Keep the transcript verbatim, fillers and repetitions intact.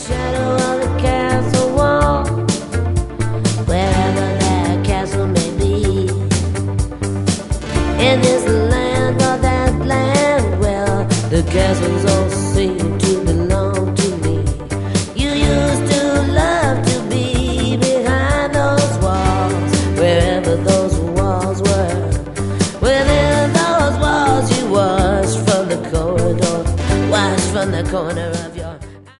shadow of the castle wall, wherever that castle may be. In this land or that land, well, the castles all seem to belong to me. You used to love to be behind those walls, wherever those walls were. Within those walls you watched from the corridor, watched from the corner of